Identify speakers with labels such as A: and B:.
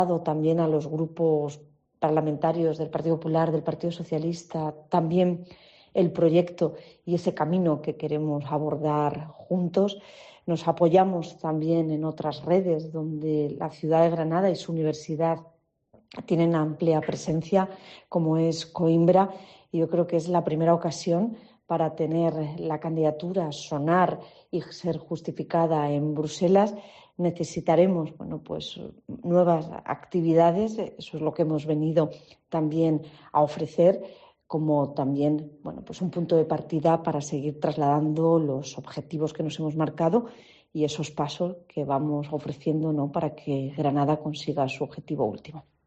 A: también a los grupos parlamentarios del Partido Popular, del Partido Socialista, también el proyecto y ese camino que queremos abordar juntos. Nos apoyamos también en otras redes donde la ciudad de Granada y su universidad tienen amplia presencia, como es Coimbra, y yo creo que es la primera ocasión para tener la candidatura sonar y ser justificada en Bruselas. Necesitaremos, pues nuevas actividades. Eso es lo que hemos venido también a ofrecer, como también, pues un punto de partida para seguir trasladando los objetivos que nos hemos marcado y esos pasos que vamos ofreciendo, ¿no?, para que Granada consiga su objetivo último.